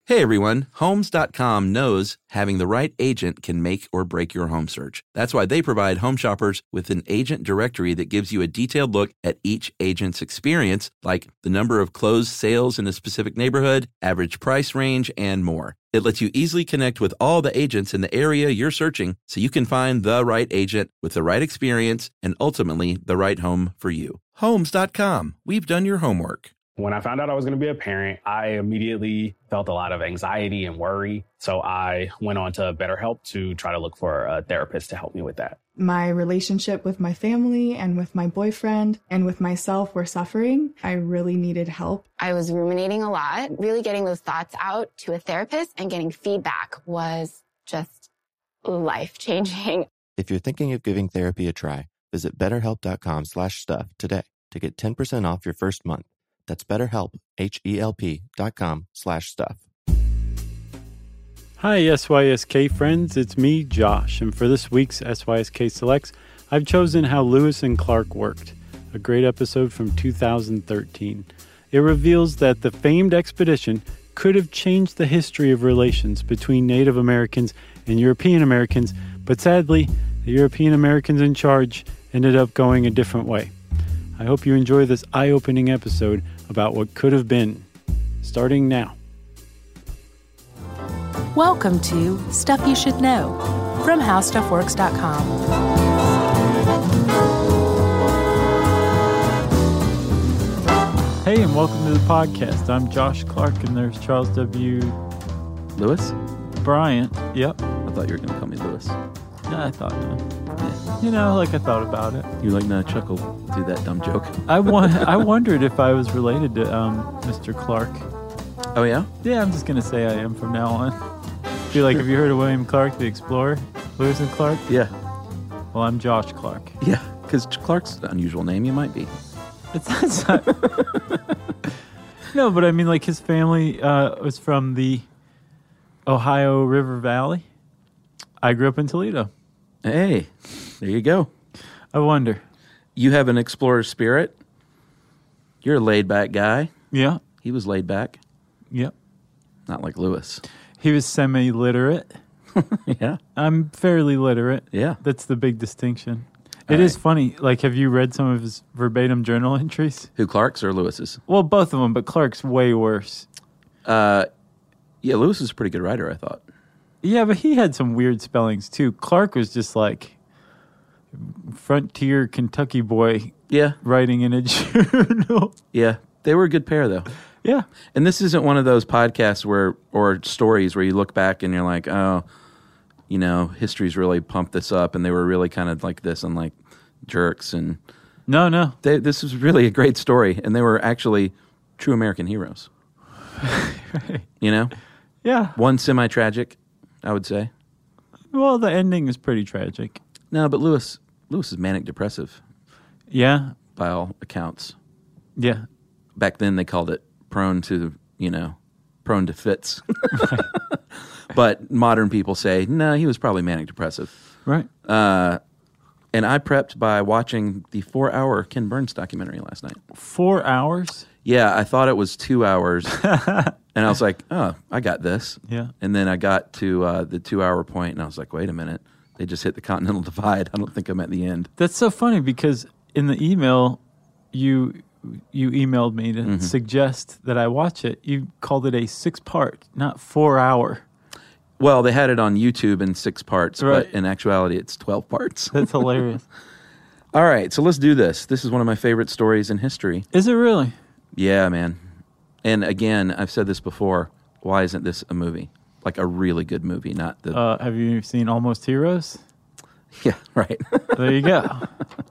Hey everyone, Homes.com knows having the right agent can make or break your home search. That's why they provide home shoppers with an agent directory that gives you a detailed look at each agent's experience, like the number of closed sales in a specific neighborhood, average price range, and more. It lets you easily connect with all the agents in the area you're searching so you can find the right agent with the right experience and ultimately the right home for you. Homes.com. We've done your homework. When I found out I was going to be a parent, I immediately felt a lot of anxiety and worry. So I went on to BetterHelp to try to look for a therapist to help me with that. My relationship with my family and with my boyfriend and with myself were suffering. I really needed help. I was ruminating a lot. Really getting those thoughts out to a therapist and getting feedback was just life-changing. If you're thinking of giving therapy a try, visit betterhelp.com/stuff today to get 10% off your first month. That's BetterHelp, HELP.com/stuff. Hi, SYSK friends. It's me, Josh. And for this week's SYSK Selects, I've chosen How Lewis and Clark Worked, a great episode from 2013. It reveals that the famed expedition could have changed the history of relations between Native Americans and European Americans, but sadly, the European Americans in charge ended up going a different way. I hope you enjoy this eye-opening episode about what could have been, starting now. Welcome to Stuff You Should Know from HowStuffWorks.com. Hey, and welcome to the podcast. I'm Josh Clark, and there's Charles W. Lewis? Bryant. Yep. I thought you were going to call me Lewis. Yeah, I thought, you know, like I thought about it. You like not chuckle do that dumb joke. I wondered if I was related to Mr. Clark. Oh, yeah? Yeah, I'm just going to say I am from now on. Feel like, have you heard of William Clark, the explorer? Lewis and Clark? Yeah. Well, I'm Josh Clark. Yeah, because Clark's an unusual name. You might be. It's not. No, but I mean, like, his family was from the Ohio River Valley. I grew up in Toledo. Hey, there you go. I wonder. You have an explorer spirit. You're a laid-back guy. Yeah. He was laid back. Yep. Not like Lewis. He was semi-literate. Yeah. I'm fairly literate. Yeah. That's the big distinction. It is funny. Like, have you read some of his verbatim journal entries? Who, Clark's or Lewis's? Well, both of them, but Clark's way worse. Yeah, Lewis is a pretty good writer, I thought. Yeah, but he had some weird spellings, too. Clark was just like frontier Kentucky boy writing in a journal. Yeah, they were a good pair, though. Yeah. And this isn't one of those podcasts or stories where you look back and you're like, oh, you know, history's really pumped this up and they were really kind of like this and like jerks. And No. This was really a great story, and they were actually true American heroes. Right. You know? Yeah. One semi-tragic, I would say. Well, the ending is pretty tragic. No, but Lewis is manic-depressive. Yeah. By all accounts. Yeah. Back then they called it prone to fits. Right. But modern people say, no, he was probably manic-depressive. Right. And I prepped by watching the 4-hour Ken Burns documentary last night. 4 hours? Yeah, I thought it was 2 hours. And I was like, oh, I got this. Yeah. And then I got to the 2-hour point, and I was like, wait a minute. They just hit the Continental Divide. I don't think I'm at the end. That's so funny because in the email you emailed me to suggest that I watch it. You called it a 6-part, not 4-hour. Well, they had it on YouTube in 6 parts, right. But in actuality, it's 12 parts. That's hilarious. All right, so let's do this. This is one of my favorite stories in history. Is it really? Yeah, man. And again, I've said this before. Why isn't this a movie? Like a really good movie, not the... have you seen Almost Heroes? Yeah, right. There you go.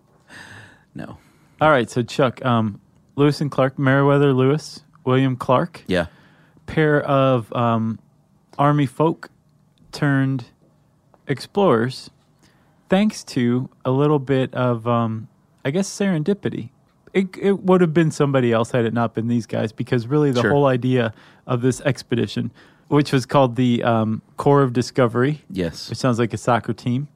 No. All right, so Chuck, Lewis and Clark, Meriwether Lewis, William Clark. Yeah. Pair of Army folk turned explorers, thanks to a little bit of, I guess, serendipity. It would have been somebody else had it not been these guys, because really the whole idea of this expedition, which was called the Corps of Discovery, yes, which sounds like a soccer team,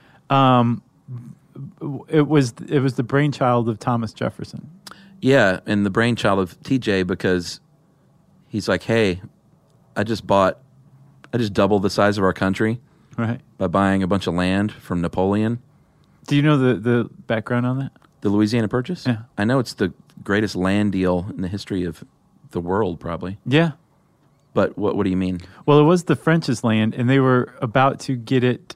it was the brainchild of Thomas Jefferson. Yeah, and the brainchild of TJ, because he's like, hey, I just doubled the size of our country Right. by buying a bunch of land from Napoleon. Do you know the background on that? The Louisiana Purchase? Yeah. I know it's the greatest land deal in the history of the world, probably. Yeah. But what do you mean? Well, it was the French's land, and they were about to give it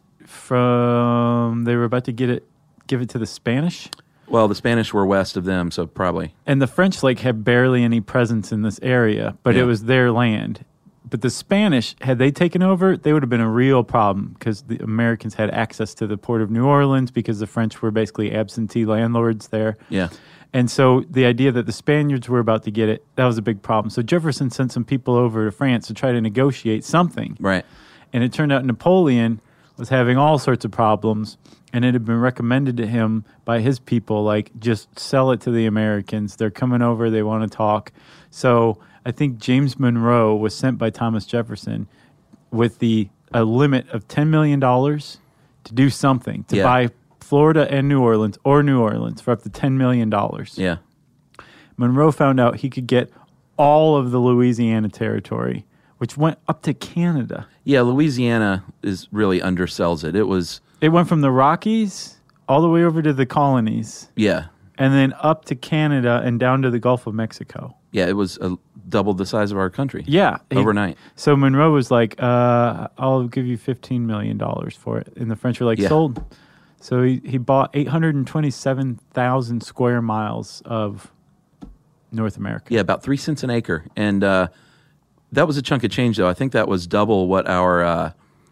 to the Spanish. Well, the Spanish were west of them, so probably. And the French had barely any presence in this area, but Yeah. it was their land. But the Spanish, had they taken over, they would have been a real problem because the Americans had access to the port of New Orleans because the French were basically absentee landlords there. Yeah. And so the idea that the Spaniards were about to get it, that was a big problem. So Jefferson sent some people over to France to try to negotiate something. Right. And it turned out Napoleon was having all sorts of problems, and it had been recommended to him by his people, just sell it to the Americans. They're coming over. They want to talk. So I think James Monroe was sent by Thomas Jefferson with a limit of $10 million to do something, to buy Florida and New Orleans for up to $10 million. Yeah. Monroe found out he could get all of the Louisiana territory, which went up to Canada. Yeah, Louisiana really undersells it. It went from the Rockies all the way over to the colonies. Yeah. And then up to Canada and down to the Gulf of Mexico. Yeah, it was double the size of our country. Yeah. Overnight. So Monroe was like, I'll give you $15 million for it. And the French were like, sold. So he bought 827,000 square miles of North America. Yeah, about 3 cents an acre. And that was a chunk of change, though. I think that was double what our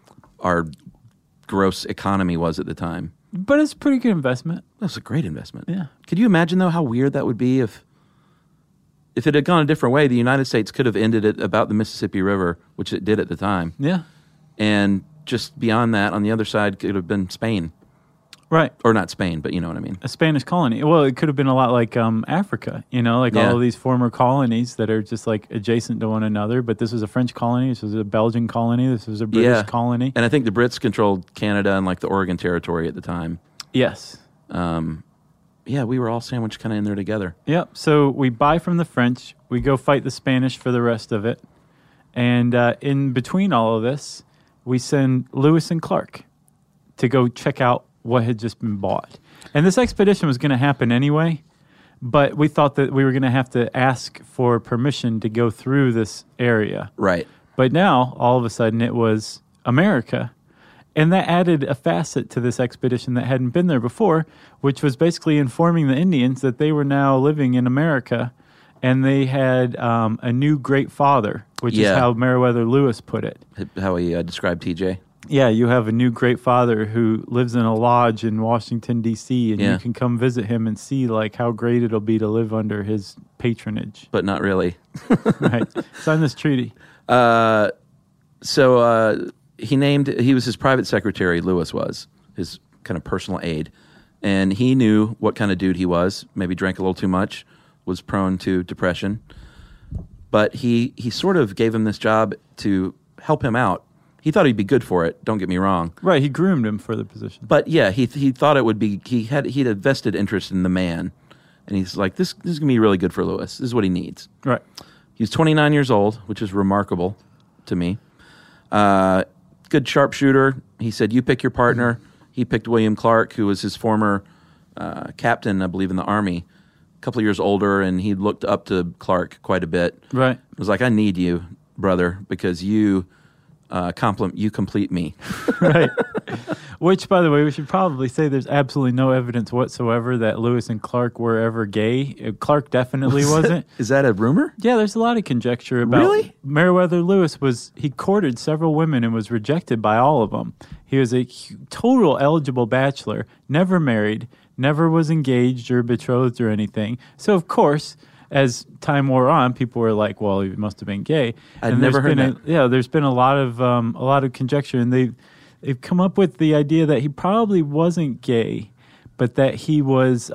gross economy was at the time. But it's a pretty good investment. That was a great investment. Yeah. Could you imagine, though, how weird that would be if it had gone a different way? The United States could have ended it about the Mississippi River, which it did at the time. Yeah. And just beyond that, on the other side, could have been Spain. Right. Or not Spain, but you know what I mean. A Spanish colony. Well, it could have been a lot like Africa, all of these former colonies that are just adjacent to one another. But this was a French colony. This was a Belgian colony. This was a British colony. And I think the Brits controlled Canada and the Oregon Territory at the time. Yes. Yeah, we were all sandwiched kind of in there together. Yep. So we buy from the French. We go fight the Spanish for the rest of it. And in between all of this, we send Lewis and Clark to go check out what had just been bought. And this expedition was going to happen anyway, but we thought that we were going to have to ask for permission to go through this area. Right. But now, all of a sudden, it was America. And that added a facet to this expedition that hadn't been there before, which was basically informing the Indians that they were now living in America, and they had a new great father, which is how Meriwether Lewis put it. How he described TJ. Yeah, you have a new great father who lives in a lodge in Washington, D.C., and you can come visit him and see like how great it'll be to live under his patronage. But not really. Right. Sign this treaty. So he was his private secretary, Lewis was, his kind of personal aide. And he knew what kind of dude he was, maybe drank a little too much, was prone to depression. But he sort of gave him this job to help him out. He thought he'd be good for it, don't get me wrong. Right, he groomed him for the position. But yeah, he thought it would be, he had a vested interest in the man. And he's like, this is going to be really good for Lewis. This is what he needs. Right. He's 29 years old, which is remarkable to me. Good sharpshooter. He said, you pick your partner. He picked William Clark, who was his former captain, I believe, in the Army. A couple of years older, and he looked up to Clark quite a bit. Right. It was like, I need you, brother, because you complete me. Right. Which, by the way, we should probably say there's absolutely no evidence whatsoever that Lewis and Clark were ever gay. Clark definitely wasn't. Is that a rumor? Yeah, there's a lot of conjecture about Really? Meriwether Lewis. He courted several women and was rejected by all of them. He was a total eligible bachelor, never married, never was engaged or betrothed or anything. So, of course, as time wore on, people were like, well, he must have been gay. I'd never heard that. There's been a lot of conjecture, and they've come up with the idea that he probably wasn't gay, but that he was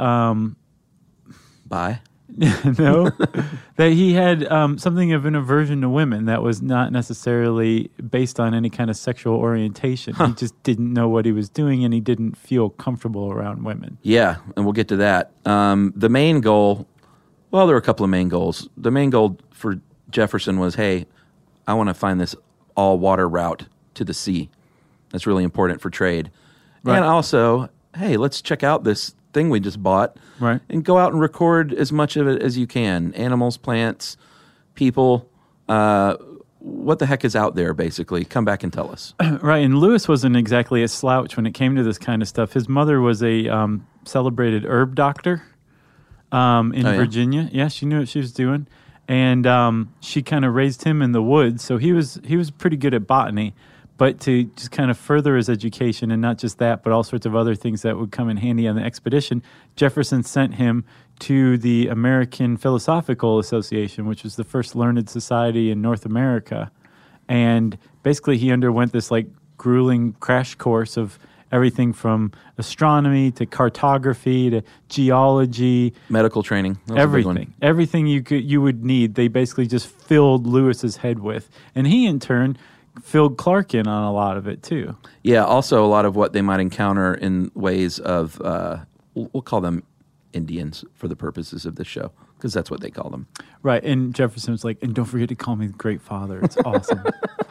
Bi? no, that he had something of an aversion to women that was not necessarily based on any kind of sexual orientation. He just didn't know what he was doing, and he didn't feel comfortable around women. Yeah, and we'll get to that. The main goal, well, there were a couple of main goals. The main goal for Jefferson was, hey, I want to find this all water route to the sea. That's really important for trade. Right. And also, hey, let's check out this thing we just bought, right, and go out and record as much of it as you can. Animals, plants, people, what the heck is out there, basically. Come back and tell us. Right, and Lewis wasn't exactly a slouch when it came to this kind of stuff. His mother was a celebrated herb doctor in Virginia. Yeah, she knew what she was doing. And she kind of raised him in the woods, so he was pretty good at botany. But to just kind of further his education, and not just that, but all sorts of other things that would come in handy on the expedition, Jefferson sent him to the American Philosophical Association, which was the first learned society in North America. And basically he underwent this like grueling crash course of everything from astronomy to cartography to geology, medical training, everything you would need. They basically just filled Lewis's head with, and he in turn filled Clark in on a lot of it too. Yeah, also a lot of what they might encounter in ways of we'll call them Indians for the purposes of this show, because that's what they call them. Right, and Jefferson was like, and don't forget to call me the Great Father. It's awesome.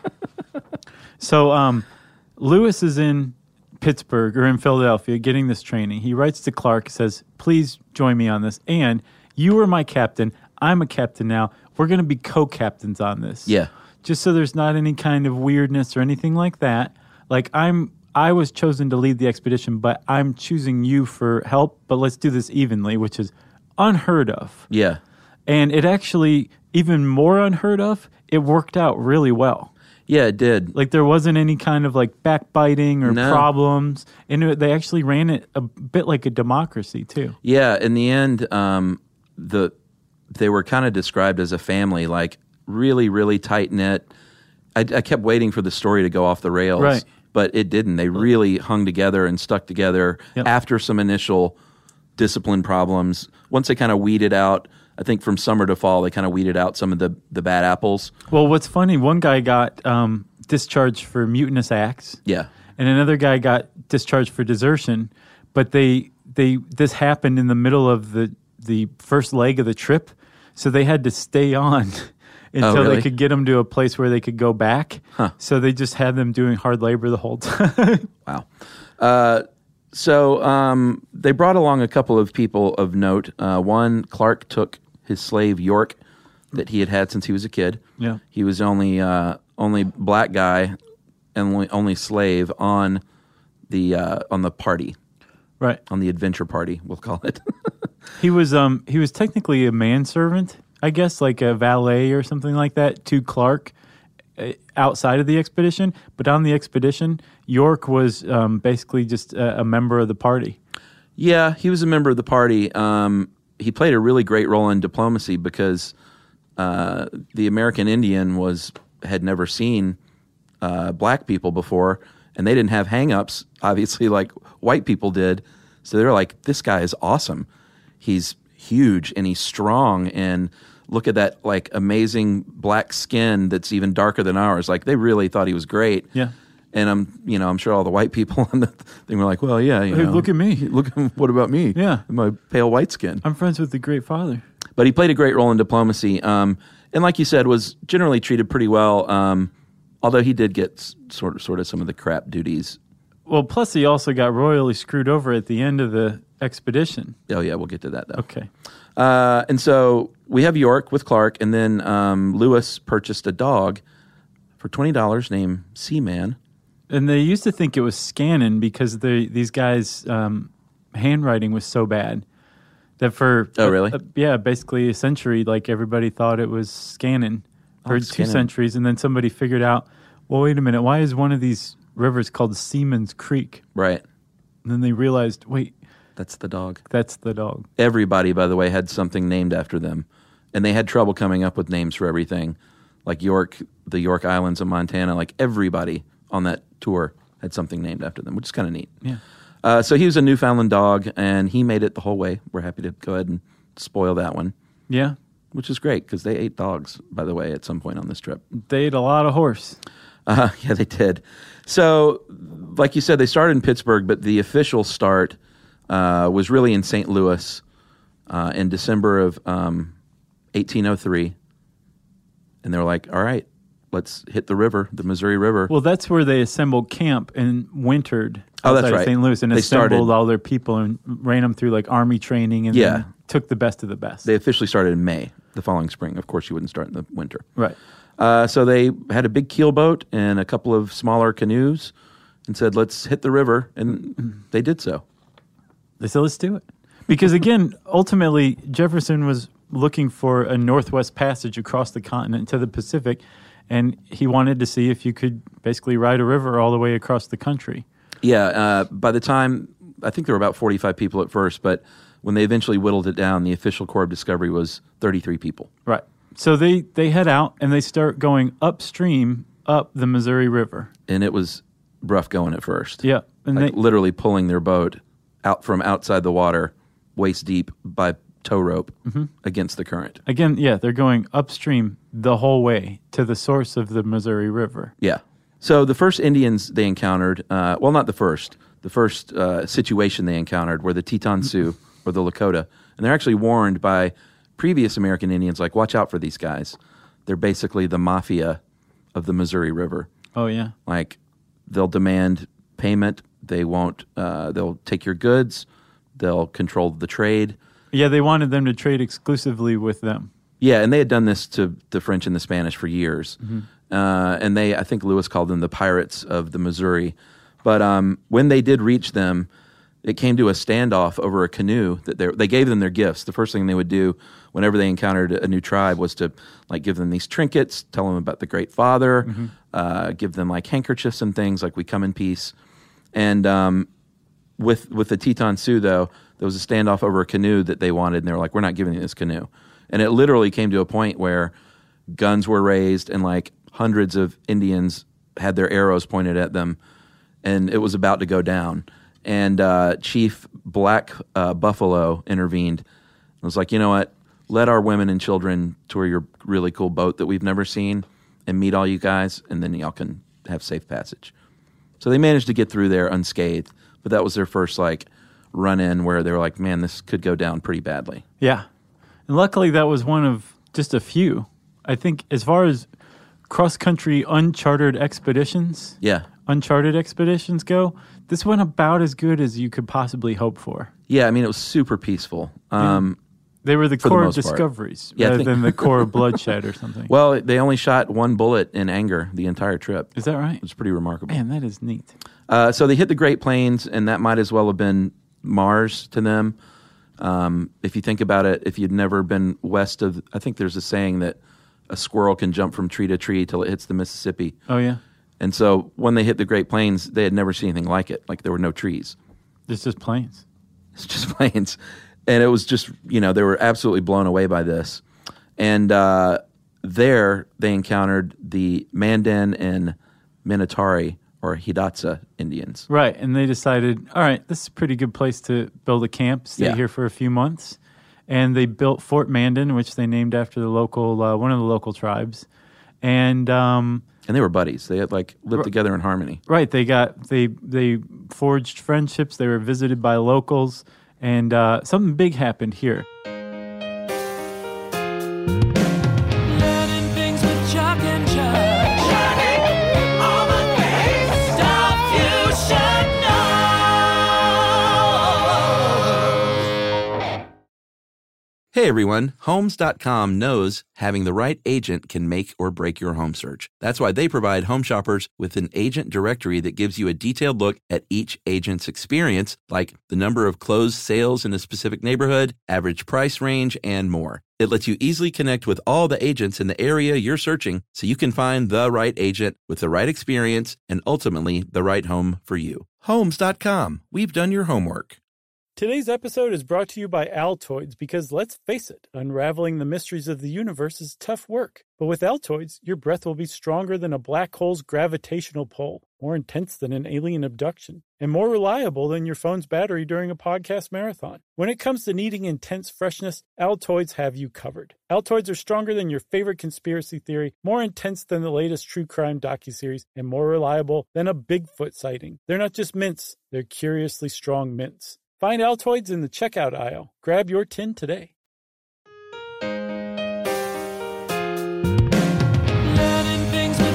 So Lewis is in Pittsburgh or in Philadelphia getting this training. He writes to Clark, says, please join me on this. And you were my captain. I'm a captain now. We're going to be co-captains on this. Yeah. Just so there's not any kind of weirdness or anything like that. Like I was chosen to lead the expedition, but I'm choosing you for help, but let's do this evenly, which is unheard of. Yeah. And it actually, even more unheard of, it worked out really well. Yeah, it did. Like there wasn't any kind of like backbiting or problems. And they actually ran it a bit like a democracy too. Yeah, in the end, they were kind of described as a family, like really, really tight-knit. I kept waiting for the story to go off the rails, right, but it didn't. They really hung together and stuck together after some initial discipline problems. Once they kind of weeded out, I think from summer to fall, they kind of weeded out some of the bad apples. Well, what's funny, one guy got discharged for mutinous acts. Yeah. And another guy got discharged for desertion. But this happened in the middle of the first leg of the trip, so they had to stay on until they could get them to a place where they could go back. Huh. So they just had them doing hard labor the whole time. Wow. So they brought along a couple of people of note. One, Clark took his slave York that he had had since he was a kid. Yeah. He was only black guy and only slave on the party. Right. On the adventure party, we'll call it. He was technically a manservant, I guess, like a valet or something like that to Clark outside of the expedition. But on the expedition, York was basically just a member of the party. Yeah, he was a member of the party. He played a really great role in diplomacy because the American Indian had never seen black people before, and they didn't have hang-ups, obviously, like white people did. So they were like, this guy is awesome. He's huge, and he's strong, and look at that like amazing black skin that's even darker than ours. Like they really thought he was great. Yeah. And I'm sure all the white people on the thing were like, well, yeah, hey, look at me. What about me? Yeah. My pale white skin. I'm friends with the Great Father. But he played a great role in diplomacy. And like you said, was generally treated pretty well. Although he did get sort of some of the crap duties. Well, plus he also got royally screwed over at the end of the expedition. Oh yeah, we'll get to that though. Okay. And so we have York with Clark, and then Lewis purchased a dog for $20 named Seaman. And they used to think it was Scannon because these guys' handwriting was so bad that for basically a century, like everybody thought it was Scannon for 2 centuries, and then somebody figured out, well, wait a minute, why is one of these rivers called Seaman's Creek? Right. And then they realized, wait, that's the dog. That's the dog. Everybody, by the way, had something named after them, and they had trouble coming up with names for everything, like York, the York Islands of Montana. Like everybody on that tour had something named after them, which is kind of neat. Yeah. So he was a Newfoundland dog, and he made it the whole way. We're happy to go ahead and spoil that one. Yeah. Which is great, because they ate dogs, by the way, at some point on this trip. They ate a lot of horse. Yeah, they did. So, like you said, they started in Pittsburgh, but the official start was really in St. Louis in December of 1803. And they were like, all right, let's hit the river, the Missouri River. Well, that's where they assembled camp and wintered Oh, that's outside right. of St. Louis and They assembled started- all their people and ran them through like army training and Yeah. then took the best of the best. They officially started in May, the following spring. Of course, you wouldn't start in the winter. Right. So they had a big keelboat and a couple of smaller canoes and said, let's hit the river. And they did so. They said, let's do it. Because again, ultimately, Jefferson was looking for a northwest passage across the continent to the Pacific, and he wanted to see if you could basically ride a river all the way across the country. Yeah, by the time, I think there were about 45 people at first, but when they eventually whittled it down, the official Corps of Discovery was 33 people. Right. So they head out and they start going upstream up the Missouri River. And it was rough going at first. Yeah. And Like they literally pulling their boat out from outside the water, waist deep by tow rope against the current. again, yeah, they're going upstream the whole way to the source of the Missouri River. Yeah. So the first Indians they encountered, well, not the first situation they encountered were the Teton Sioux or the Lakota. And they're actually warned by previous American Indians, like, watch out for these guys. They're basically the mafia of the Missouri River. Oh, yeah. Like, they'll demand payment. They won't, they'll take your goods. They'll control the trade. Yeah, they wanted them to trade exclusively with them. Yeah, and they had done this to the French and the Spanish for years. And I think Lewis called them the pirates of the Missouri. But when they did reach them, it came to a standoff over a canoe. They gave them their gifts. The first thing they would do whenever they encountered a new tribe was to like give them these trinkets, tell them about the Great Father, give them like handkerchiefs and things like we come in peace. And with the Teton Sioux, though, there was a standoff over a canoe that they wanted, and they were like, we're not giving you this canoe. And it literally came to a point where guns were raised and like hundreds of Indians had their arrows pointed at them, and it was about to go down. And Chief Black Buffalo intervened and was like, you know what? Let our women and children tour your really cool boat that we've never seen and meet all you guys, and then y'all can have safe passage. So they managed to get through there unscathed, but that was their first like run-in where they were like, man, this could go down pretty badly. Yeah. And luckily, that was one of just a few. I think as far as cross-country uncharted expeditions go, this went about as good as you could possibly hope for. Yeah, I mean, it was super peaceful. They were the For the core of most part. discoveries Yeah, I rather think- than the core of bloodshed or something. Well, they only shot one bullet in anger the entire trip. Is that right? It was pretty remarkable. Man, that is neat. So they hit the Great Plains, and that might as well have been Mars to them. If you think about it, if you'd never been west of, I think there's a saying that a squirrel can jump from tree to tree till it hits the Mississippi. Oh, yeah? And so when they hit the Great Plains, they had never seen anything like it. Like there were no trees. It's just plains. It's just plains. And it was just, they were absolutely blown away by this. And there they encountered the Mandan and Minatari, or Hidatsa Indians. Right, and they decided, all right, this is a pretty good place to build a camp, stay here for a few months. And they built Fort Mandan, which they named after the local one of the local tribes. And they were buddies. They had lived together in harmony. Right, they forged friendships. They were visited by locals, and something big happened here. Learning things with Chuck and Chuck. Chucking all the things, stuff you should know. Hey everyone, Homes.com knows having the right agent can make or break your home search. That's why they provide home shoppers with an agent directory that gives you a detailed look at each agent's experience, like the number of closed sales in a specific neighborhood, average price range, and more. It lets you easily connect with all the agents in the area you're searching so you can find the right agent with the right experience and ultimately the right home for you. Homes.com. We've done your homework. Today's episode is brought to you by Altoids because, let's face it, unraveling the mysteries of the universe is tough work. But with Altoids, your breath will be stronger than a black hole's gravitational pull, more intense than an alien abduction, and more reliable than your phone's battery during a podcast marathon. When it comes to needing intense freshness, Altoids have you covered. Altoids are stronger than your favorite conspiracy theory, more intense than the latest true crime docuseries, and more reliable than a Bigfoot sighting. They're not just mints, they're curiously strong mints. Find Altoids in the checkout aisle. Grab your tin today. Learning things with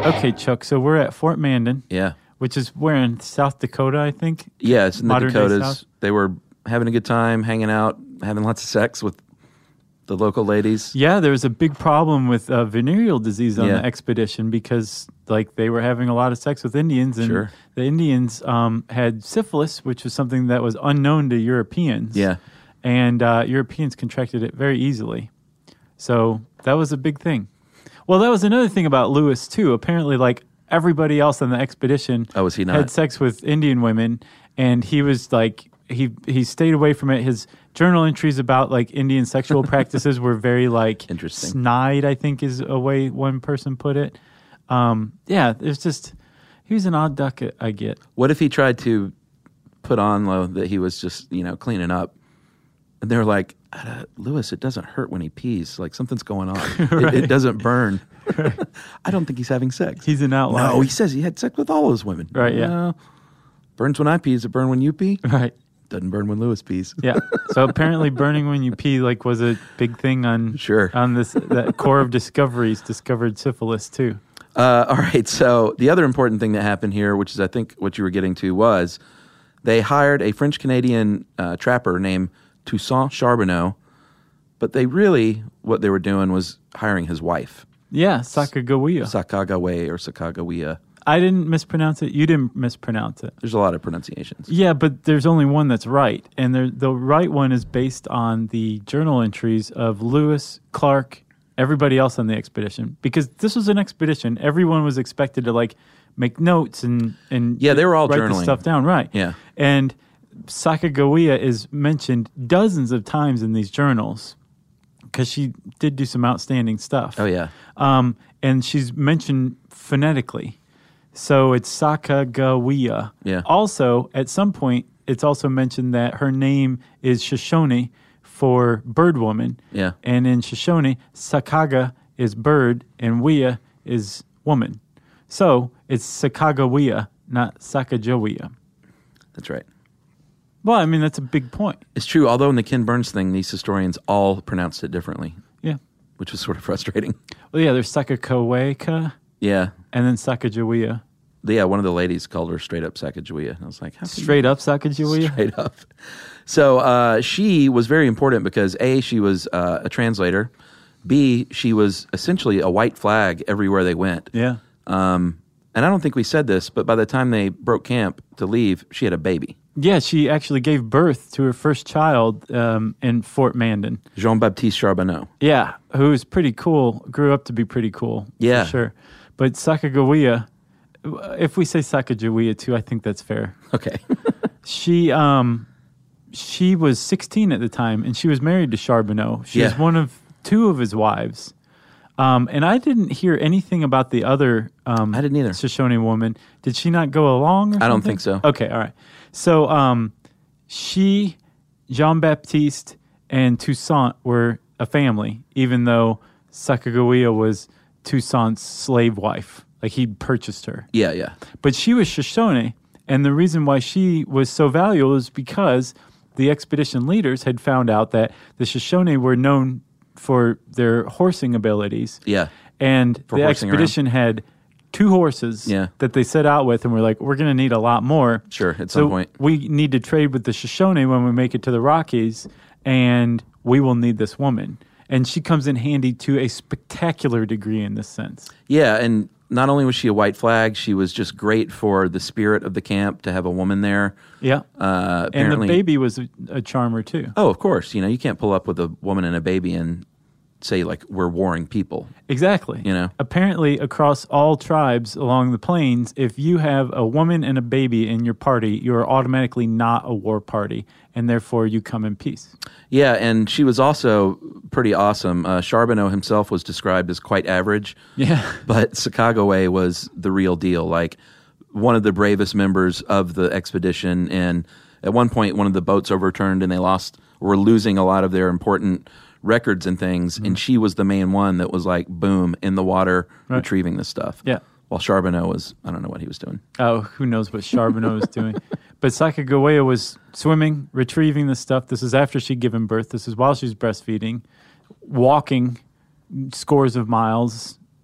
Okay, Chuck, so we're at Fort Mandan, Yeah. which is where in South Dakota, I think. Yeah, it's in the Modern-day Dakotas. South? They were having a good time, hanging out, having lots of sex with the local ladies. Yeah, there was a big problem with venereal disease on Yeah. the expedition because like they were having a lot of sex with Indians, and Sure. the Indians had syphilis, which was something that was unknown to Europeans. Yeah. And Europeans contracted it very easily. So that was a big thing. Well, that was another thing about Lewis, too. Apparently, like everybody else on the expedition Oh, was he not? had sex with Indian women, and he was like, he stayed away from it. His journal entries about like Indian sexual practices were very like Interesting. snide, I think is a way one person put it. Yeah, it's just, he was an odd duck, I get. What if he tried to put on, though, that he was just, cleaning up? And they were like, Lewis, it doesn't hurt when he pees. Like, something's going on. It doesn't burn. I don't think he's having sex. He's an outlier. No, he says he had sex with all those women. Right, yeah. No. Burns when I pee. Does it burn when you pee? Right. Doesn't burn when Lewis pees. Yeah. So apparently burning when you pee like was a big thing on Sure. on this that Corps of Discoveries discovered syphilis too. All right. So the other important thing that happened here, which is I think what you were getting to, was they hired a French-Canadian trapper named Toussaint Charbonneau, but what they were doing was hiring his wife, Yeah, Sacagawea. Sacagawea or Sacagawea. I didn't mispronounce it. You didn't mispronounce it. There's a lot of pronunciations. Yeah, but there's only one that's right, and the right one is based on the journal entries of Lewis, Clark, everybody else on the expedition. Because this was an expedition, everyone was expected to like make notes and Yeah, they were all write journaling. the stuff down, right? Yeah. And Sacagawea is mentioned dozens of times in these journals because she did do some outstanding stuff. Oh, yeah. And she's mentioned phonetically. So it's Sacagawea. Yeah. Also, at some point, it's also mentioned that her name is Shoshone for bird woman. Yeah. And in Shoshone, Sakaga is bird and Wea is woman. So it's Sacagawea, not Sacagawea. That's right. Well, I mean, that's a big point. It's true, although in the Ken Burns thing, these historians all pronounced it differently, Yeah. which was sort of frustrating. Well, yeah, there's Sacagawea Yeah. and then Sacagawea. Yeah, one of the ladies called her straight up Sacagawea. I was like, how can you- Straight up Sacagawea? Straight up. So she was very important because A, she was a translator. B, she was essentially a white flag everywhere they went. Yeah. And I don't think we said this, but by the time they broke camp to leave, she had a baby. Yeah, she actually gave birth to her first child in Fort Mandan. Jean-Baptiste Charbonneau. Yeah, who was pretty cool, grew up to be pretty cool. Yeah. For sure. But Sacagawea, if we say Sacagawea too, I think that's fair. Okay. She was 16 at the time, and she was married to Charbonneau. She was Yeah. one of two of his wives. And I didn't hear anything about the other I didn't either. Shoshone woman. Did she not go along or something? I don't think so. Okay, all right. So she, Jean-Baptiste, and Toussaint were a family, even though Sacagawea was Toussaint's slave wife. Like, he purchased her. Yeah, yeah. But she was Shoshone, and the reason why she was so valuable is because the expedition leaders had found out that the Shoshone were known for their horsing abilities. Yeah. And For the horsing expedition had 2 horses Yeah. that they set out with, and we're like, we're going to need a lot more. Sure, at So some point. we need to trade with the Shoshone when we make it to the Rockies, and we will need this woman. And she comes in handy to a spectacular degree in this sense. Yeah, and not only was she a white flag, she was just great for the spirit of the camp to have a woman there. Yeah. And the Apparently, baby was a charmer, too. Oh, of course. You can't pull up with a woman and a baby and say, like, we're warring people. Exactly. Apparently, across all tribes along the plains, if you have a woman and a baby in your party, you are automatically not a war party, and therefore you come in peace. Yeah, and she was also pretty awesome. Charbonneau himself was described as quite average. Yeah. But Sacagawea was the real deal, like one of the bravest members of the expedition. And at one point, one of the boats overturned and they were losing a lot of their important records and things. And she was the main one that was like, boom, in the water, retrieving this stuff. Yeah. While Charbonneau I don't know what he was doing. Oh, who knows what Charbonneau was doing. But Sacagawea was swimming, retrieving the stuff. This is after she'd given birth. This is while she's breastfeeding, walking scores of miles,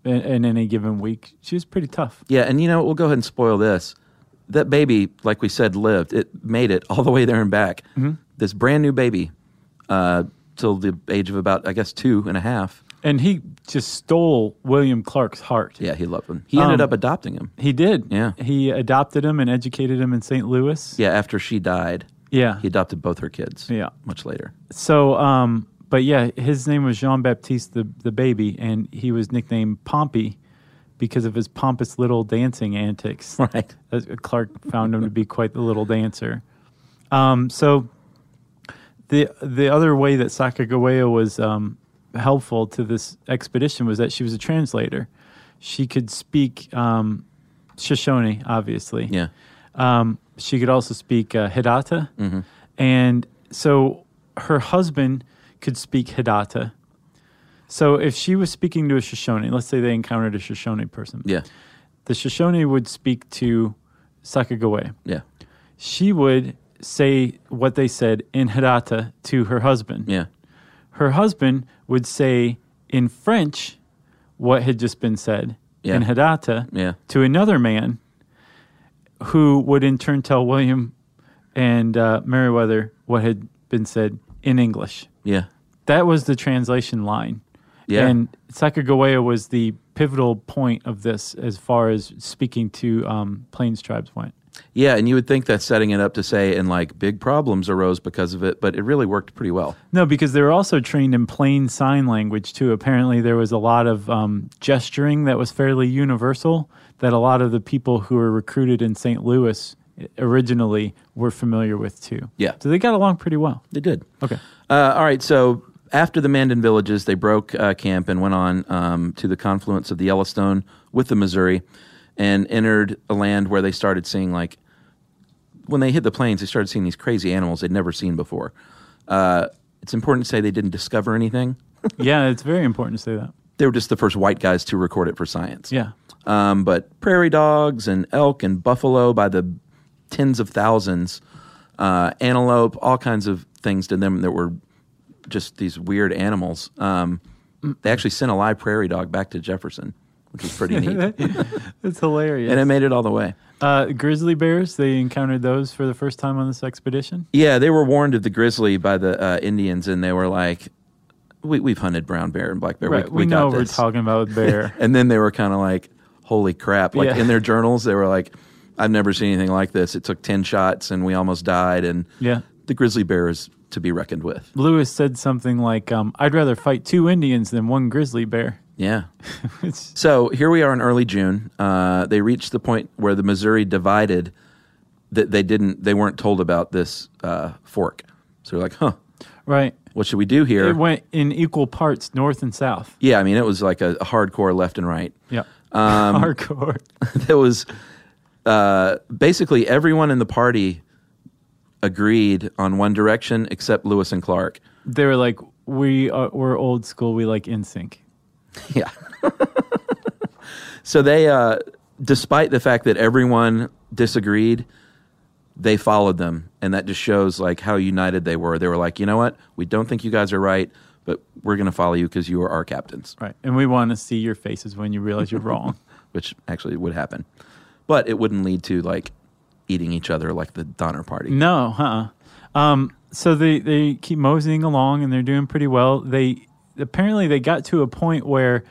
in any given week. She was pretty tough. Yeah, and we'll go ahead and spoil this. That baby, like we said, lived. It made it all the way there and back. Mm-hmm. This brand new baby, till the age of about, I guess, 2.5. And he just stole William Clark's heart. Yeah, he loved him. He ended up adopting him. He did. Yeah. He adopted him and educated him in St. Louis. Yeah, after she died. Yeah. He adopted both her kids. Yeah. Much later. So, but yeah, his name was Jean-Baptiste the baby, and he was nicknamed Pompey because of his pompous little dancing antics. Right. Clark found him to be quite the little dancer. So the other way that Sacagawea was helpful to this expedition was that she was a translator. She could speak Shoshone, obviously. Yeah. She could also speak Hidatsa. Mm-hmm. And so her husband could speak Hidatsa. So if she was speaking to a Shoshone, let's say they encountered a Shoshone person. Yeah. The Shoshone would speak to Sacagawea. Yeah. She would say what they said in Hidatsa to her husband. Yeah. Her husband would say in French what had just been said in Hidatsa to another man who would in turn tell William and Meriwether what had been said in English. Yeah. That was the translation line. Yeah. And Sacagawea was the pivotal point of this as far as speaking to Plains tribes went. Yeah, and you would think that's setting it up to say, and like big problems arose because of it, but it really worked pretty well. No, because they were also trained in plain sign language too. Apparently there was a lot of gesturing that was fairly universal that a lot of the people who were recruited in St. Louis originally were familiar with too. Yeah. So they got along pretty well. They did. Okay. All right, so after the Mandan villages, they broke camp and went on to the confluence of the Yellowstone with the Missouri and entered a land where they started seeing, like, when they hit the plains, they started seeing these crazy animals they'd never seen before. It's important to say they didn't discover anything. Yeah, it's very important to say that. They were just the first white guys to record it for science. Yeah. But prairie dogs and elk and buffalo by the tens of thousands, antelope, all kinds of things to them that were just these weird animals. They actually sent a live prairie dog back to Jefferson, which was pretty neat. It's hilarious. And it made it all the way. Grizzly bears, they encountered those for the first time on this expedition? Yeah, they were warned of the grizzly by the Indians, and they were like, we've hunted brown bear and black bear. Right, we know got we're this. talking about bear. And then they were kind of like, holy crap. Like in their journals, they were like, I've never seen anything like this. It took 10 shots, and we almost died. And the grizzly bear is to be reckoned with. Lewis said something like, I'd rather fight 2 Indians than 1 grizzly bear. Yeah. So here we are in early June. They reached the point where the Missouri divided. That they weren't told about this fork. So they're like, huh. Right. What should we do here? It went in equal parts, north and south. Yeah, I mean, it was like a hardcore left and right. Yeah. Hardcore. There was basically everyone in the party agreed on one direction except Lewis and Clark. They were like, we're old school. We like NSYNC. Yeah. So they, despite the fact that everyone disagreed, they followed them, and that just shows like how united they were. They were like, you know what? We don't think you guys are right, but we're going to follow you because you are our captains. Right, and we want to see your faces when you realize you're wrong. Which actually would happen. But it wouldn't lead to like eating each other like the Donner Party. No, so they keep moseying along, and they're doing pretty well. Apparently they got to a point where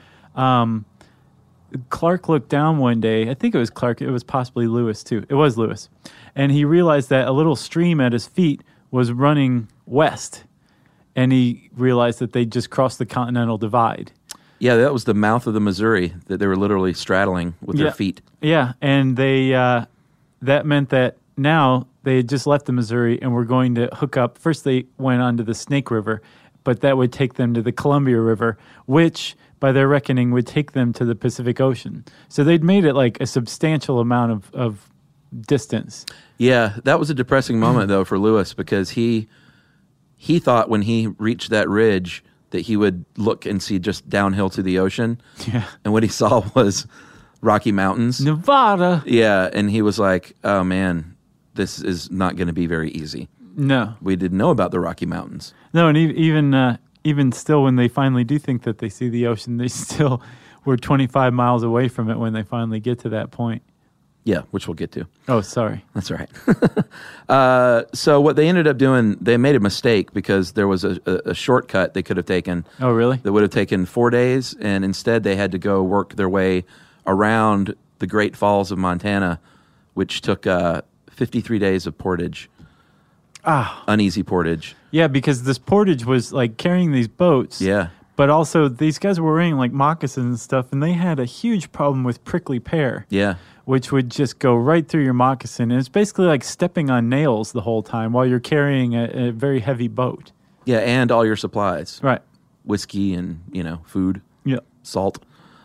Clark looked down one day. I think it was Clark. It was possibly Lewis, too. It was Lewis. And he realized that a little stream at his feet was running west. And he realized that they just crossed the Continental Divide. Yeah, that was the mouth of the Missouri that they were literally straddling with their feet. Yeah, and they that meant that now they had just left the Missouri and were going to hook up. First they went onto the Snake River, but that would take them to the Columbia River, which, by their reckoning, would take them to the Pacific Ocean. So they'd made it like a substantial amount of distance. Yeah, that was a depressing moment, though, for Lewis, because he thought when he reached that ridge that he would look and see just downhill to the ocean. Yeah. And what he saw was Rocky Mountains. Nevada. Yeah, and he was like, oh, man, this is not going to be very easy. No. We didn't know about the Rocky Mountains. No, and even still, when they finally do think that they see the ocean, they still we're 25 miles away from it when they finally get to that point. Yeah, which we'll get to. Oh, sorry. That's all right. So what they ended up doing, they made a mistake because there was a shortcut they could have taken. Oh, really? That would have taken 4 days, and instead they had to go work their way around the Great Falls of Montana, which took 53 days of portage. Uneasy portage. Yeah, because this portage was like carrying these boats. Yeah. But also, these guys were wearing like moccasins and stuff, and they had a huge problem with prickly pear. Yeah. Which would just go right through your moccasin. And it's basically like stepping on nails the whole time while you're carrying a very heavy boat. Yeah, and all your supplies. Right. Whiskey and, food. Yeah. Salt.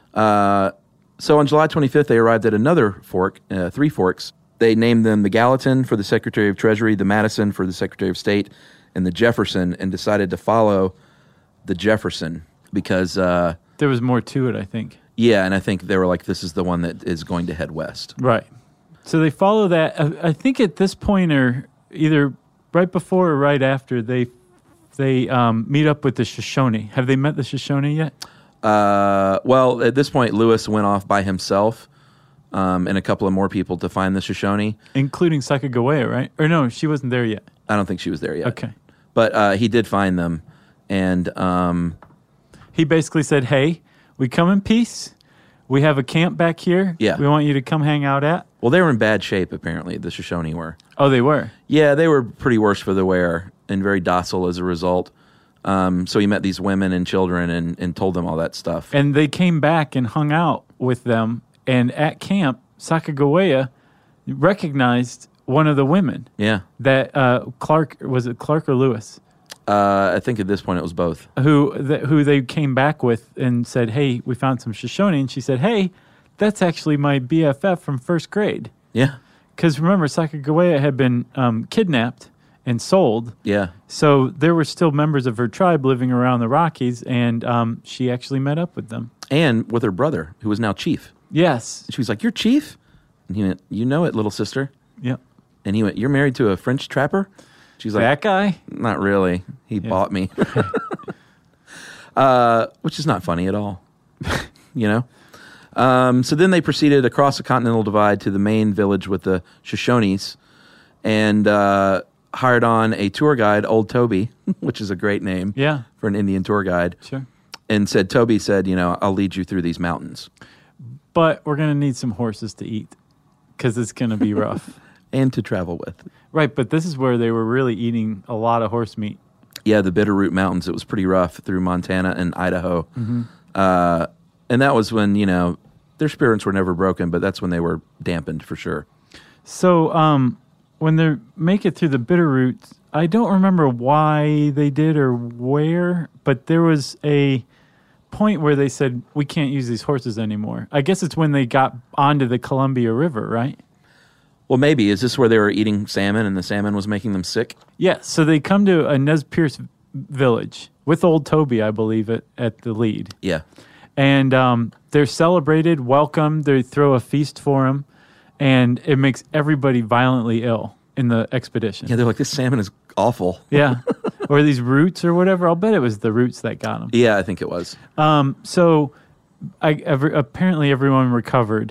So on July 25th, they arrived at another fork, Three Forks. They named them the Gallatin for the Secretary of Treasury, the Madison for the Secretary of State, and the Jefferson, and decided to follow the Jefferson because... there was more to it, I think. Yeah, and I think they were like, this is the one that is going to head west. Right. So they follow that. I think at this point, or either right before or right after, they meet up with the Shoshone. Have they met the Shoshone yet? Well, at this point, Lewis went off by himself and a couple of more people to find the Shoshone. Including Sacagawea, right? Or no, she wasn't there yet. I don't think she was there yet. Okay. But he did find them, and... he basically said, hey, we come in peace. We have a camp back here. Yeah. We want you to come hang out at. Well, they were in bad shape, apparently, the Shoshone were. Oh, they were? Yeah, they were pretty worse for the wear and very docile as a result. So he met these women and children and told them all that stuff. And they came back and hung out with them. And at camp, Sacagawea recognized one of the women. Yeah. That Clark, was it Clark or Lewis? I think at this point it was both. Who they came back with and said, hey, we found some Shoshone. And she said, hey, that's actually my BFF from first grade. Yeah. Because remember, Sacagawea had been kidnapped and sold. Yeah. So there were still members of her tribe living around the Rockies, and she actually met up with them. And with her brother, who was now chief. Yes. She was like, you're chief? And he went, you know it, little sister. Yep. And he went, you're married to a French trapper? She's like, that guy? Not really. He bought me. Which is not funny at all. So then they proceeded across the Continental Divide to the main village with the Shoshones and hired on a tour guide, Old Toby, which is a great name for an Indian tour guide. Sure. And Toby said, I'll lead you through these mountains. But we're going to need some horses to eat because it's going to be rough. And to travel with. Right, but this is where they were really eating a lot of horse meat. Yeah, the Bitterroot Mountains. It was pretty rough through Montana and Idaho. Mm-hmm. And that was when, their spirits were never broken, but that's when they were dampened for sure. So when they make it through the Bitterroot, I don't remember why they did or where, but there was a point where they said, we can't use these horses anymore. I guess it's when they got onto the Columbia River, right? Well, maybe. Is this where they were eating salmon and the salmon was making them sick? Yeah, so they come to a Nez Perce village with Old Toby, I believe, at the lead. Yeah. And they're celebrated, welcomed, they throw a feast for him, and it makes everybody violently ill in the expedition. Yeah, they're like, this salmon is awful. Yeah. Or these roots or whatever. I'll bet it was the roots that got them. Yeah, I think it was. So apparently everyone recovered.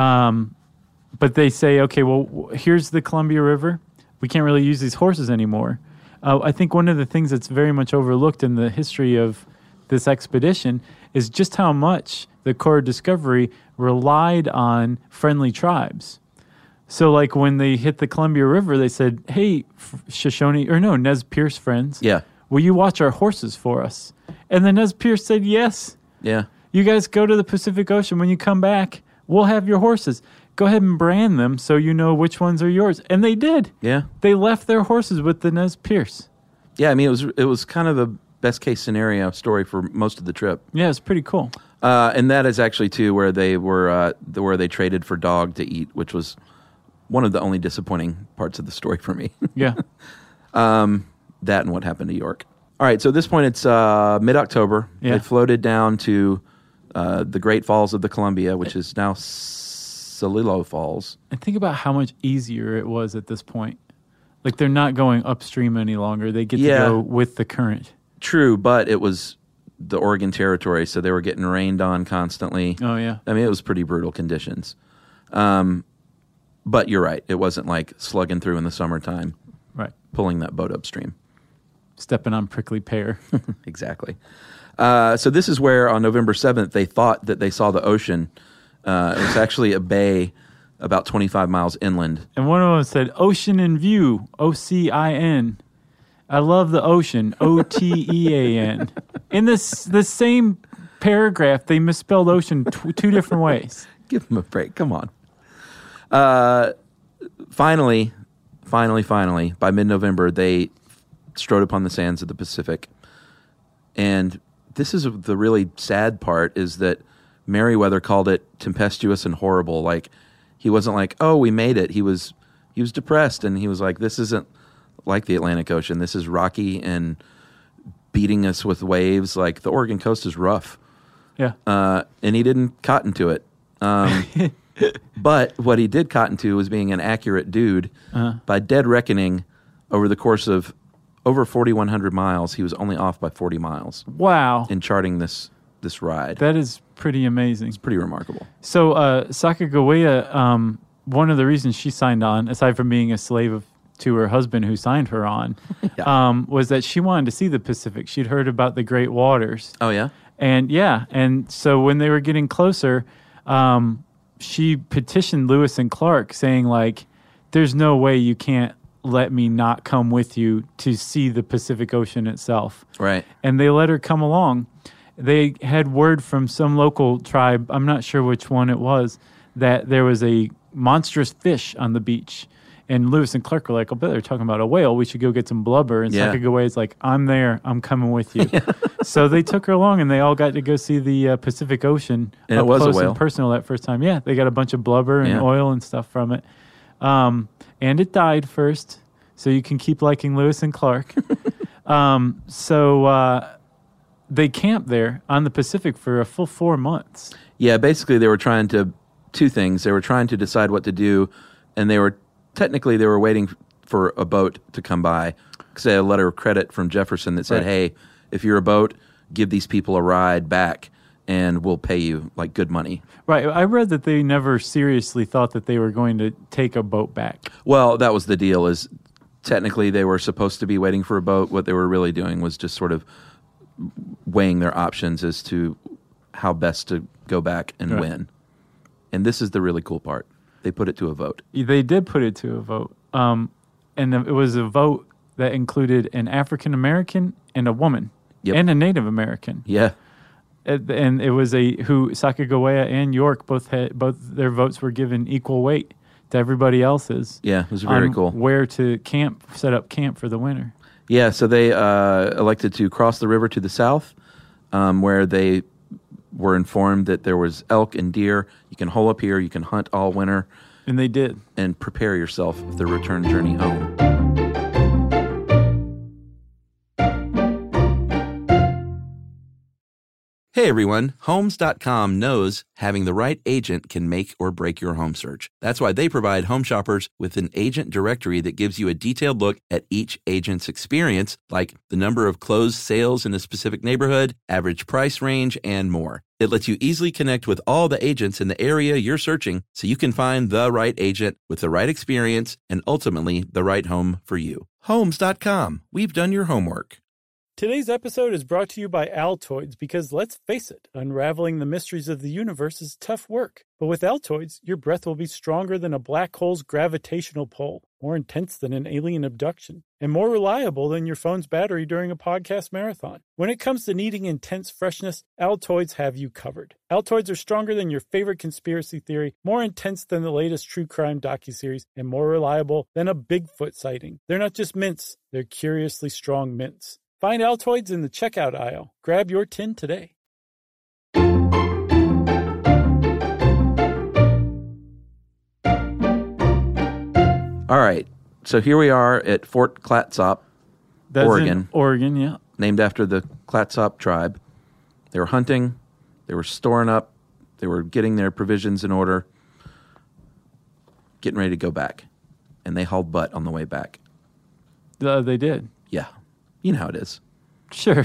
But they say, okay, well, here's the Columbia River. We can't really use these horses anymore. I think one of the things that's very much overlooked in the history of this expedition is just how much the Corps of Discovery relied on friendly tribes. So, like, when they hit the Columbia River, they said, hey, Nez Perce friends, will you watch our horses for us? And the Nez Perce said, yes. Yeah. You guys go to the Pacific Ocean. When you come back, we'll have your horses. Go ahead and brand them so you know which ones are yours. And they did. Yeah. They left their horses with the Nez Perce. Yeah, I mean, it was kind of a best case scenario story for most of the trip. Yeah, it's pretty cool. And that is actually, too, where they were, where they traded for dog to eat, which was one of the only disappointing parts of the story for me. Yeah. That and what happened to York. All right, so at this point, it's mid-October. Yeah. They floated down to the Great Falls of the Columbia, which is now Celilo Falls. And think about how much easier it was at this point. Like, they're not going upstream any longer. They get to go with the current. True, but it was the Oregon Territory, so they were getting rained on constantly. Oh, yeah. I mean, it was pretty brutal conditions. But you're right. It wasn't like slugging through in the summertime, Right. pulling that boat upstream. Stepping on prickly pear. Exactly. So this is where on November 7th they thought that they saw the ocean. It was actually a bay about 25 miles inland. And one of them said, "Ocean in view, OCIN. I love the ocean, OTEAN." In the same paragraph, they misspelled ocean two different ways. Give them a break. Come on. Finally, by mid-November, they strode upon the sands of the Pacific. And this is the really sad part, is that Merriweather called it tempestuous and horrible. Like, he wasn't like, oh, we made it. He was depressed, and he was like, this isn't like the Atlantic Ocean. This is rocky and beating us with waves. Like, the Oregon coast is rough. Yeah. And he didn't cotton to it. But what he did cotton to was being an accurate dude. By dead reckoning, over the course of over 4,100 miles, he was only off by 40 miles. Wow. In charting this ride. That is pretty amazing. It's pretty remarkable. So Sacagawea, one of the reasons she signed on, aside from being a slave to her husband who signed her on, was that she wanted to see the Pacific. She'd heard about the Great Waters. Oh, yeah? And so when they were getting closer, she petitioned Lewis and Clark saying, like, there's no way you can't let me not come with you to see the Pacific Ocean itself. Right. And they let her come along. They had word from some local tribe, I'm not sure which one it was, that there was a monstrous fish on the beach. And Lewis and Clark were like, oh, but they're talking about a whale. We should go get some blubber. And Sacagawea's like, I'm there. I'm coming with you. So they took her along, and they all got to go see the Pacific Ocean and up it was close a whale. And personal that first time. Yeah, they got a bunch of blubber and oil and stuff from it. And it died first, so you can keep liking Lewis and Clark. They camped there on the Pacific for a full 4 months. Yeah, basically they were trying to, two things. They were trying to decide what to do, and they were waiting for a boat to come by, because they had a letter of credit from Jefferson that said, hey, if you're a boat, give these people a ride back, and we'll pay you, like, good money. Right. I read that they never seriously thought that they were going to take a boat back. Well, that was the deal, is technically they were supposed to be waiting for a boat. What they were really doing was just sort of weighing their options as to how best to go back and win. And this is the really cool part. They put it to a vote. They did put it to a vote. And it was a vote that included an African-American and a woman and a Native American. Yeah. And it was Sacagawea and York both their votes were given equal weight to everybody else's. Yeah, it was very cool. Where to set up camp for the winter. Yeah, so they elected to cross the river to the south, where they were informed that there was elk and deer. You can hole up here, you can hunt all winter. And they did. And prepare yourself for the return journey home. Hey everyone, Homes.com knows having the right agent can make or break your home search. That's why they provide home shoppers with an agent directory that gives you a detailed look at each agent's experience, like the number of closed sales in a specific neighborhood, average price range, and more. It lets you easily connect with all the agents in the area you're searching so you can find the right agent with the right experience and ultimately the right home for you. Homes.com. We've done your homework. Today's episode is brought to you by Altoids because, let's face it, unraveling the mysteries of the universe is tough work. But with Altoids, your breath will be stronger than a black hole's gravitational pull, more intense than an alien abduction, and more reliable than your phone's battery during a podcast marathon. When it comes to needing intense freshness, Altoids have you covered. Altoids are stronger than your favorite conspiracy theory, more intense than the latest true crime docuseries, and more reliable than a Bigfoot sighting. They're not just mints, they're curiously strong mints. Find Altoids in the checkout aisle. Grab your tin today. All right, so here we are at Fort Clatsop, Oregon. Oregon, yeah. Named after the Clatsop tribe. They were hunting, they were storing up, they were getting their provisions in order, getting ready to go back. And they hauled butt on the way back. They did. Yeah. You know how it is. Sure.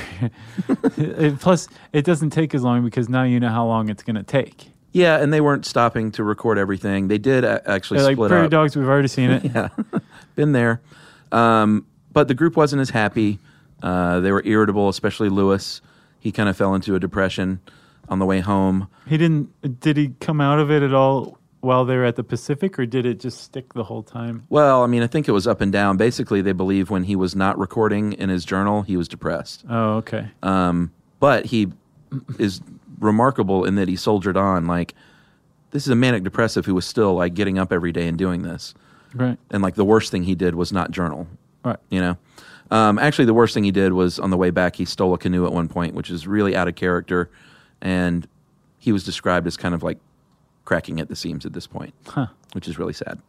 Plus, it doesn't take as long because now you know how long it's going to take. Yeah, and they weren't stopping to record everything. They did actually They're like split Prairie up. Dogs, we've already seen it. Yeah, been there. But the group wasn't as happy. They were irritable, especially Lewis. He kind of fell into a depression on the way home. Did he come out of it at all while they were at the Pacific, or did it just stick the whole time? Well, I mean, I think it was up and down. Basically, they believe when he was not recording in his journal, he was depressed. Oh, okay. But he is remarkable in that he soldiered on. Like, this is a manic depressive who was still like getting up every day and doing this. Right. And like the worst thing he did was not journal. Right. You know? Actually, the worst thing he did was on the way back, he stole a canoe at one point, which is really out of character. And he was described as kind of like cracking at the seams at this point, which is really sad.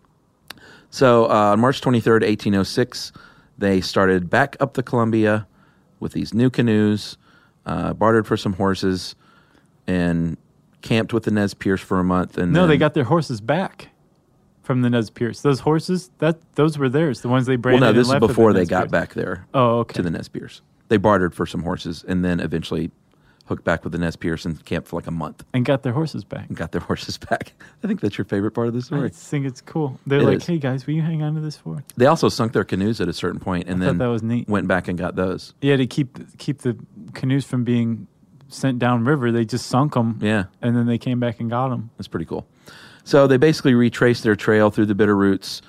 So on March 23rd, 1806, they started back up the Columbia with these new canoes, bartered for some horses, and camped with the Nez Perce for a month. And they got their horses back from the Nez Perce. Those horses, those were theirs, the ones they branded. Well, no, this and is left at before the they Nez got Perce. back there. Oh, okay. To the Nez Perce. They bartered for some horses and then eventually hooked back with the Nez Perce and camped for like a month. And got their horses back. And got their horses back. I think that's your favorite part of the I story. just think it's cool. They're It like, is. hey guys, will you hang on to this for us? They also sunk their canoes at a certain point and I then thought that was neat. went back and got those. Yeah, to keep the canoes from being sent downriver, they just sunk them. Yeah. And then they came back and got them. That's pretty cool. So they basically retraced their trail through the Bitterroots.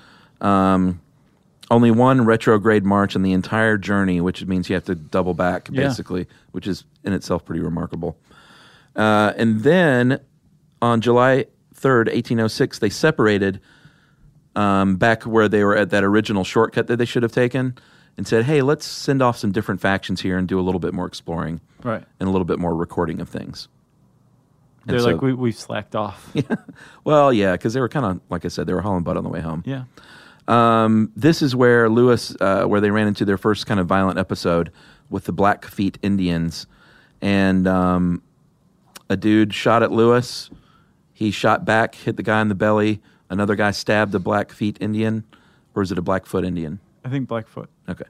Only one retrograde march in the entire journey, which means you have to double back, basically, which is in itself pretty remarkable. And then on July 3rd, 1806, they separated back where they were at that original shortcut that they should have taken and said, hey, let's send off some different factions here and do a little bit more exploring Right. and a little bit more recording of things. And They're so- like, we've slacked off. Well, yeah, because they were kind of, like I said, they were hauling butt on the way home. Yeah. This is where Lewis, where they ran into their first kind of violent episode with the Blackfeet Indians. And a dude shot at Lewis. He shot back, hit the guy in the belly. Another guy stabbed the Blackfeet Indian. Or is it a Blackfoot Indian? I think Blackfoot. Okay.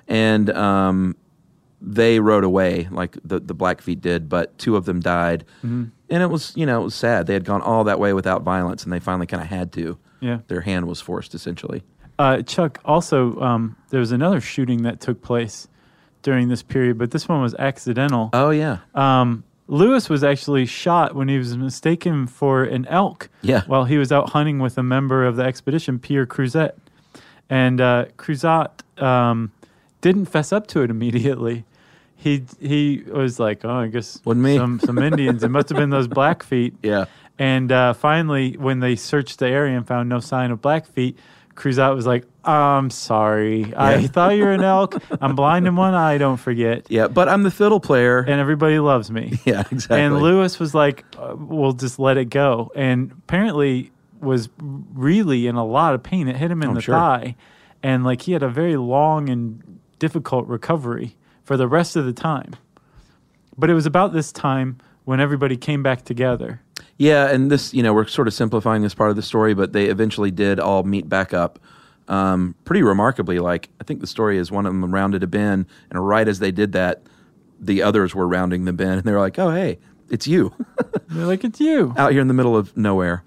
And they rode away, like the Blackfeet did, but two of them died. Mm-hmm. And it was, it was sad. They had gone all that way without violence, and they finally kind of had to. Yeah. Their hand was forced, essentially. Chuck, also, there was another shooting that took place during this period, but this one was accidental. Oh, yeah. Lewis was actually shot when he was mistaken for an elk while he was out hunting with a member of the expedition, Pierre Cruzat. And Cruzat didn't fess up to it immediately. He was like, oh, I guess Wasn't me. some Indians. It must have been those Blackfeet. Yeah. And finally, when they searched the area and found no sign of Blackfeet, Cruzat was like, I'm sorry. I thought you were an elk. I'm blind in one eye, don't forget. Yeah, but I'm the fiddle player. And everybody loves me. Yeah, exactly. And Lewis was like, we'll just let it go. And apparently was really in a lot of pain. It hit him in the thigh. And like he had a very long and difficult recovery for the rest of the time. But it was about this time when everybody came back together. Yeah, and this, we're sort of simplifying this part of the story, but they eventually did all meet back up. Pretty remarkably, like, I think the story is one of them rounded a bend, and right as they did that, the others were rounding the bend, and they were like, oh, hey, it's you. They're like, it's you. Out here in the middle of nowhere.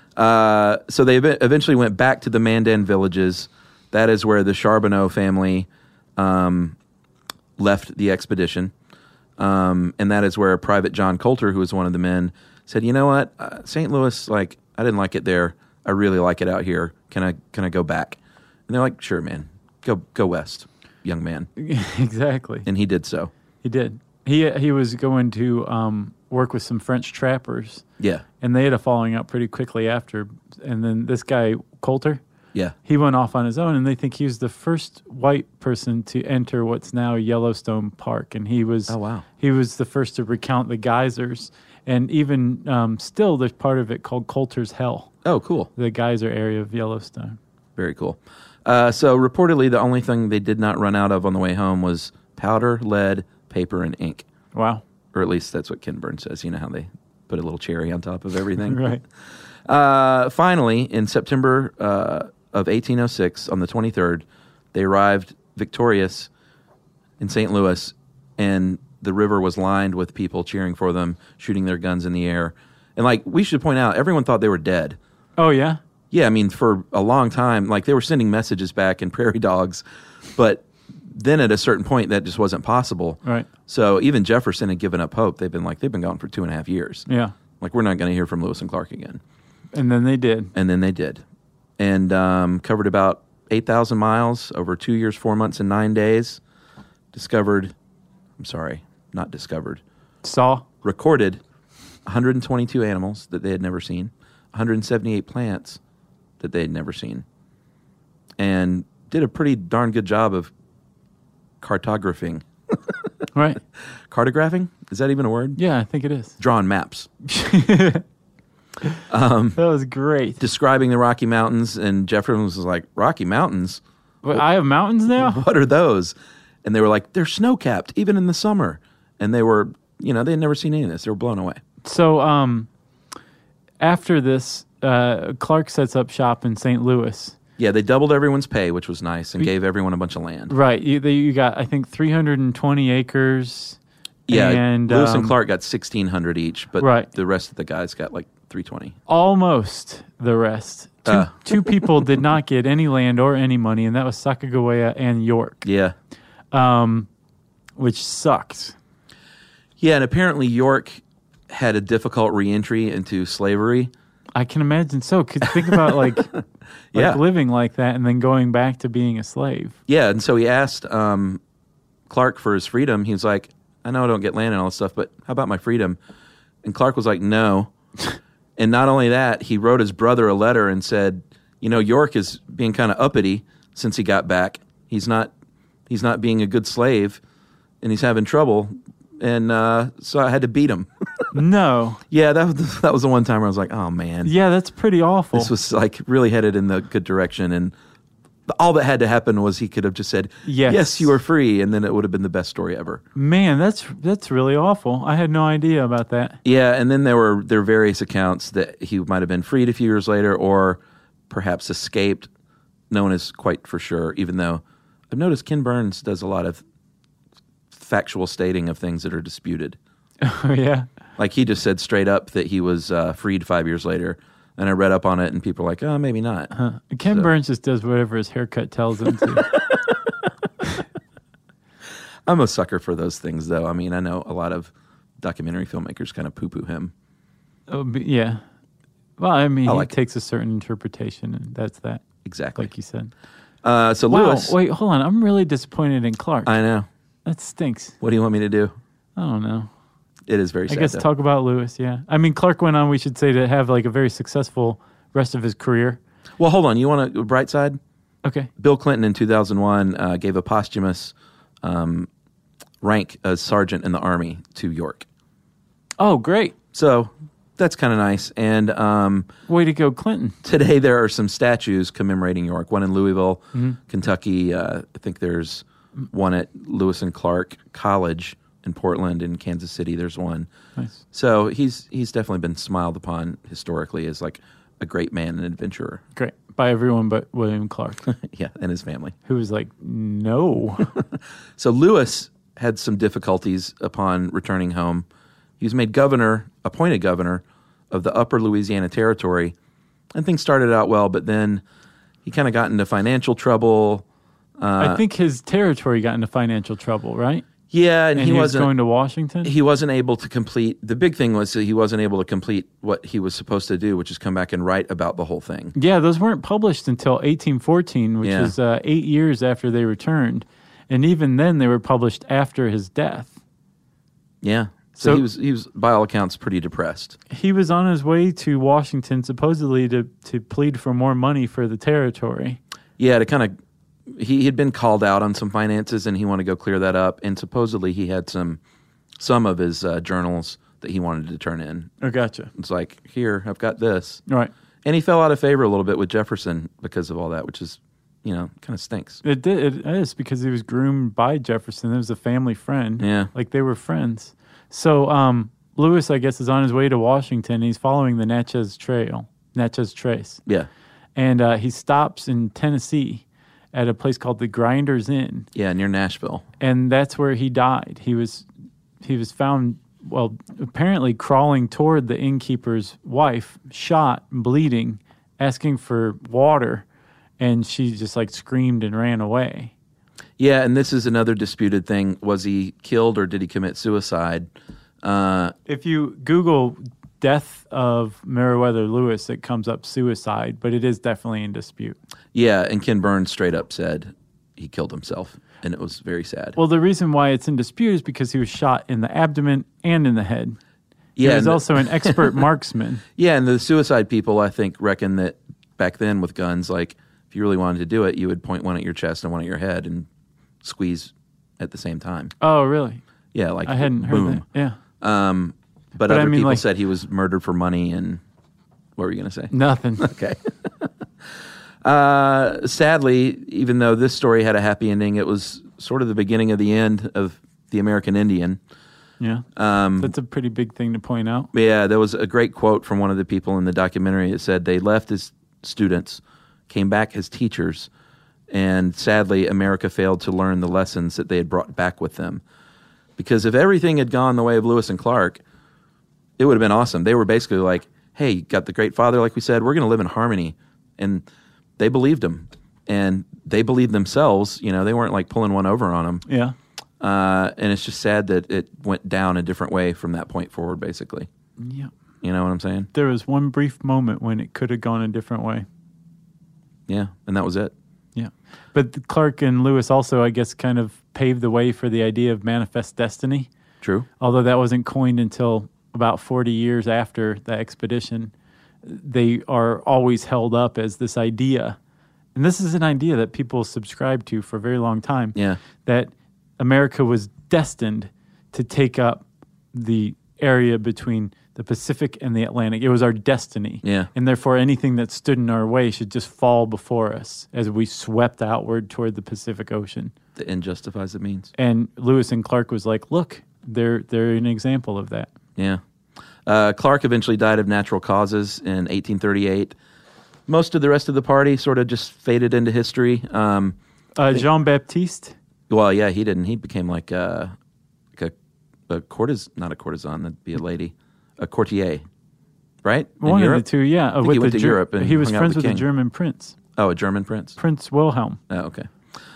So they eventually went back to the Mandan villages. That is where the Charbonneau family left the expedition. And that is where Private John Coulter, who was one of the men, said, you know what, St. Louis, like, I didn't like it there. I really like it out here. Can I go back? And they're like, sure, man. Go west, young man. Exactly. And he did so. He did. He was going to work with some French trappers. Yeah. And they had a falling out pretty quickly after. And then this guy, Coulter, he went off on his own, and they think he was the first white person to enter what's now Yellowstone Park. And he was he was the first to recount the geysers. And even still, there's part of it called Coulter's Hell. Oh, cool. The geyser area of Yellowstone. Very cool. So reportedly, the only thing they did not run out of on the way home was powder, lead, paper, and ink. Wow. Or at least that's what Ken Burns says. You know how they put a little cherry on top of everything? Right. Finally, in September of 1806, on the 23rd, they arrived victorious in St. Louis, and the river was lined with people cheering for them, shooting their guns in the air. And, like, we should point out, everyone thought they were dead. Oh, yeah? Yeah, I mean, for a long time, like, they were sending messages back in prairie dogs, but then at a certain point, that just wasn't possible. Right. So even Jefferson had given up hope. They've been gone for 2.5 years. Yeah. Like, we're not going to hear from Lewis and Clark again. And then they did. And covered about 8,000 miles over 2 years, 4 months, and 9 days. Recorded 122 animals that they had never seen, 178 plants that they had never seen, and did a pretty darn good job of cartographing. Right. Cartographing? Is that even a word? Yeah, I think it is. Drawing maps. That was great. Describing the Rocky Mountains, and Jefferson was like, Rocky Mountains? Wait, I have mountains now? What are those? And they were like, they're snow-capped, even in the summer. And they were, they had never seen any of this. They were blown away. So after this, Clark sets up shop in St. Louis. Yeah, they doubled everyone's pay, which was nice, and gave everyone a bunch of land. Right. You got, I think, 320 acres. Yeah, and Lewis and Clark got 1,600 each, but right. The rest of the guys got like 320. Almost the rest. Two people did not get any land or any money, and that was Sacagawea and York. Yeah. Which sucks. Yeah, and apparently York had a difficult reentry into slavery. I can imagine so. Because think about living like that and then going back to being a slave. Yeah, and so he asked Clark for his freedom. He was like, I know I don't get land and all this stuff, but how about my freedom? And Clark was like, no. And not only that, he wrote his brother a letter and said, York is being kind of uppity since he got back. He's not being a good slave, and he's having trouble. And so I had to beat him. No. Yeah, that was the one time where I was like, oh, man. Yeah, that's pretty awful. This was like really headed in the good direction. And all that had to happen was he could have just said, yes, you are free. And then it would have been the best story ever. Man, that's really awful. I had no idea about that. Yeah, and then there are various accounts that he might have been freed a few years later or perhaps escaped. No one is quite for sure, even though I've noticed Ken Burns does a lot of factual stating of things that are disputed. Oh, yeah. Like he just said straight up that he was freed 5 years later. And I read up on it, and people are like, oh, maybe not. Ken Burns just does whatever his haircut tells him to. I'm a sucker for those things, though. I mean, I know a lot of documentary filmmakers kind of poo-poo him. Oh, yeah. Well, I mean, he takes a certain interpretation, and that's that. Exactly. Like you said. So Lewis. Wait, hold on. I'm really disappointed in Clark. I know. That stinks. What do you want me to do? I don't know. It is very sad. I guess talk about Lewis, yeah. I mean, Clark went on, we should say, to have like a very successful rest of his career. Well, hold on. You want a bright side? Okay. Bill Clinton in 2001 gave a posthumous rank as sergeant in the Army to York. Oh, great. So that's kind of nice. And way to go, Clinton. Today there are some statues commemorating York. One in Louisville, Kentucky. I think there's one at Lewis and Clark College in Portland. In Kansas City, there's one. Nice. So he's definitely been smiled upon historically as like a great man and adventurer. Great. By everyone but William Clark. Yeah, and his family. Who was like, no. So Lewis had some difficulties upon returning home. He was made appointed governor of the Upper Louisiana Territory, and things started out well, but then he kind of got into financial trouble. I think his territory got into financial trouble, right? Yeah, and he was going to Washington? He wasn't able to complete, the big thing was that he wasn't able to complete what he was supposed to do, which is come back and write about the whole thing. Yeah, those weren't published until 1814, which is 8 years after they returned. And even then, they were published after his death. Yeah. So he was, by all accounts, pretty depressed. He was on his way to Washington, supposedly to plead for more money for the territory. Yeah, to kind of, he had been called out on some finances, and he wanted to go clear that up. And supposedly he had some of his journals that he wanted to turn in. Oh, gotcha. It's like, here, I've got this. Right. And he fell out of favor a little bit with Jefferson because of all that, which is, kind of stinks. It did. It is, because he was groomed by Jefferson. It was a family friend. Yeah. Like, they were friends. So Lewis, I guess, is on his way to Washington. He's following the Natchez Trace. Yeah. And he stops in Tennessee. at a place called the Grinders Inn. Yeah, near Nashville. And that's where he died. He was found, well, apparently crawling toward the innkeeper's wife, shot, bleeding, asking for water, and she just like screamed and ran away. Yeah, and this is another disputed thing. Was he killed or did he commit suicide? If you Google death of Meriwether Lewis, it comes up suicide, but it is definitely in dispute. Yeah, and Ken Burns straight up said he killed himself, and it was very sad. Well, the reason why it's in dispute is because he was shot in the abdomen and in the head. He was also an expert marksman. Yeah, and the suicide people, I think, reckon that back then with guns, like, if you really wanted to do it, you would point one at your chest and one at your head and squeeze at the same time. Oh, really? Yeah, like I hadn't heard that. Yeah. But other people said he was murdered for money, and what were you going to say? Nothing. Okay. Sadly, even though this story had a happy ending, it was sort of the beginning of the end of the American Indian. Yeah. That's a pretty big thing to point out. Yeah, there was a great quote from one of the people in the documentary. It said, they left as students, came back as teachers, and sadly, America failed to learn the lessons that they had brought back with them. Because if everything had gone the way of Lewis and Clark, it would have been awesome. They were basically like, hey, you got the great father, like we said, we're going to live in harmony. And they believed him. And they believed themselves. You know, they weren't like pulling one over on him. Yeah. And it's just sad that it went down a different way from that point forward, basically. Yeah. You know what I'm saying? There was one brief moment when it could have gone a different way. Yeah, and that was it. Yeah. But Clark and Lewis also, I guess, kind of paved the way for the idea of manifest destiny. True. Although that wasn't coined until about 40 years after the expedition. They are always held up as this idea. And this is an idea that people subscribe to for a very long time. Yeah. That America was destined to take up the area between the Pacific and the Atlantic. It was our destiny. Yeah. And therefore anything that stood in our way should just fall before us as we swept outward toward the Pacific Ocean. The end justifies the means. And Lewis and Clark was like, look, they're an example of that. Yeah. Clark eventually died of natural causes in 1838. Most of the rest of the party sort of just faded into history. Jean-Baptiste? Well, yeah, he didn't. He became like a courtesan, not a courtesan, that'd be a lady, a courtier, right? One of the two, yeah. I think he went to Europe and he was hung out friends with with the a king. German prince. Oh, a German prince? Prince Wilhelm. Oh, okay.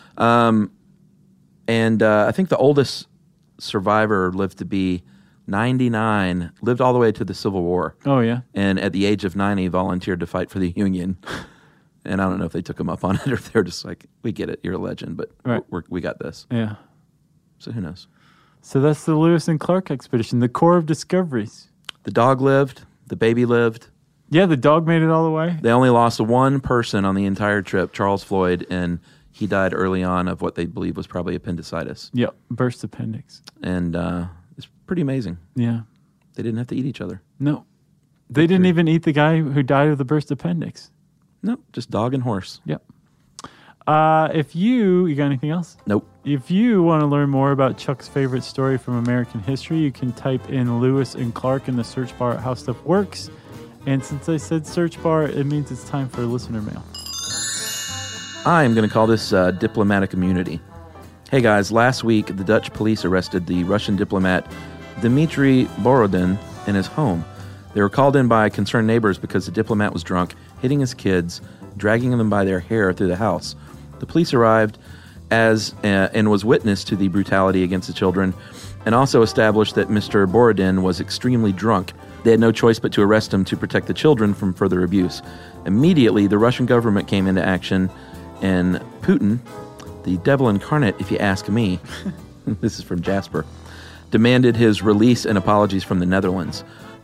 And I think the oldest survivor lived to be 99, lived all the way to the Civil War. Oh, yeah. And at the age of 90, volunteered to fight for the Union. And I don't know if they took him up on it or if they're just like, we get it, you're a legend, but Right. we got this. Yeah. So who knows? So that's the Lewis and Clark expedition, the core of discoveries. The dog lived, the baby lived. Yeah, the dog made it all the way. They only lost one person on the entire trip, Charles Floyd, and he died early on of what they believe was probably appendicitis. Yep, burst appendix. And it's pretty amazing. Yeah. They didn't have to eat each other. No. They didn't even eat the guy who died of the burst appendix. No, just dog and horse. Yep. If you got anything else? Nope. If you want to learn more about Chuck's favorite story from American history, you can type in Lewis and Clark in the search bar at How Stuff Works. And since I said search bar, it means it's time for listener mail. I am going to call this diplomatic immunity. Hey guys, last week the Dutch police arrested the Russian diplomat Dmitry Borodin in his home. They were called in by concerned neighbors because the diplomat was drunk, hitting his kids, dragging them by their hair through the house. The police arrived and was witness to the brutality against the children, and also established that Mr. Borodin was extremely drunk. They had no choice but to arrest him to protect the children from further abuse. Immediately, the Russian government came into action, and Putin, the devil incarnate if you ask me, this is from Jasper, demanded his release and apologies from the Netherlands.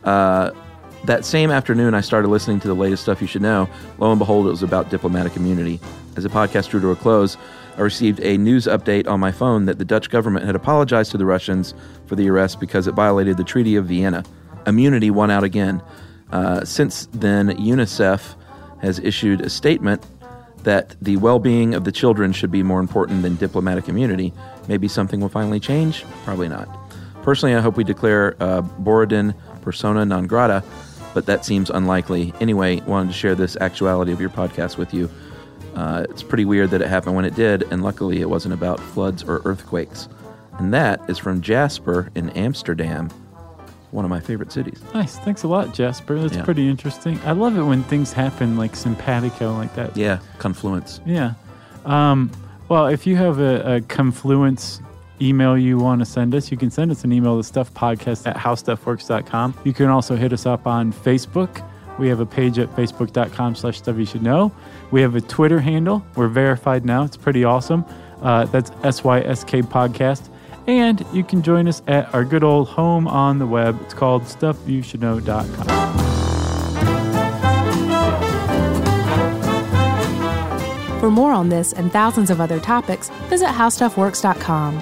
That same afternoon, I started listening to the latest Stuff You Should Know. Lo and behold, it was about diplomatic immunity. As the podcast drew to a close, I received a news update on my phone that the Dutch government had apologized to the Russians for the arrest because it violated the Treaty of Vienna. Immunity won out again. Since then, UNICEF has issued a statement that the well-being of the children should be more important than diplomatic immunity. Maybe something will finally change? Probably not. Personally, I hope we declare Borodin persona non grata, but that seems unlikely. Anyway, wanted to share this actuality of your podcast with you. It's pretty weird that it happened when it did, and luckily it wasn't about floods or earthquakes. And that is from Jasper in Amsterdam, one of my favorite cities. Nice. Thanks a lot, Jasper. That's Yeah. pretty interesting. I love it when things happen like simpatico like that. Yeah, confluence. Yeah. Well, if you have a confluence email you want to send us, you can send us an email to stuffpodcast@howstuffworks.com. You can also hit us up on Facebook. We have a page at facebook.com/stuffyoushouldknow. We have a Twitter handle. We're verified now. It's pretty awesome. That's SYSK Podcast. And you can join us at our good old home on the web. It's called stuffyoushouldknow.com. For more on this and thousands of other topics, visit howstuffworks.com.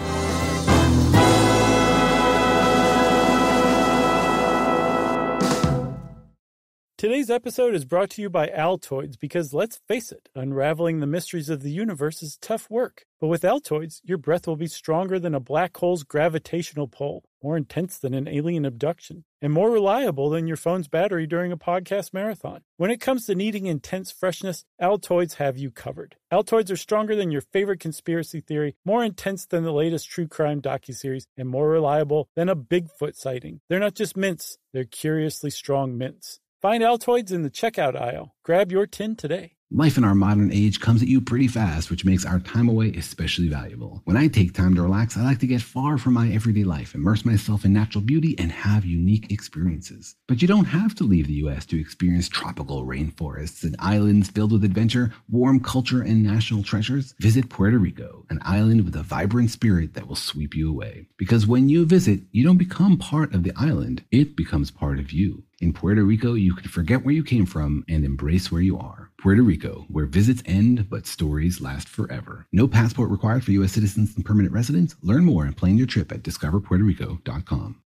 Today's episode is brought to you by Altoids because, let's face it, unraveling the mysteries of the universe is tough work. But with Altoids, your breath will be stronger than a black hole's gravitational pull, more intense than an alien abduction, and more reliable than your phone's battery during a podcast marathon. When it comes to needing intense freshness, Altoids have you covered. Altoids are stronger than your favorite conspiracy theory, more intense than the latest true crime docuseries, and more reliable than a Bigfoot sighting. They're not just mints, they're curiously strong mints. Find Altoids in the checkout aisle. Grab your tin today. Life in our modern age comes at you pretty fast, which makes our time away especially valuable. When I take time to relax, I like to get far from my everyday life, immerse myself in natural beauty, and have unique experiences. But you don't have to leave the U.S. to experience tropical rainforests and islands filled with adventure, warm culture, and national treasures. Visit Puerto Rico, an island with a vibrant spirit that will sweep you away. Because when you visit, you don't become part of the island, it becomes part of you. In Puerto Rico, you can forget where you came from and embrace where you are. Puerto Rico, where visits end, but stories last forever. No passport required for U.S. citizens and permanent residents. Learn more and plan your trip at discoverpuertorico.com.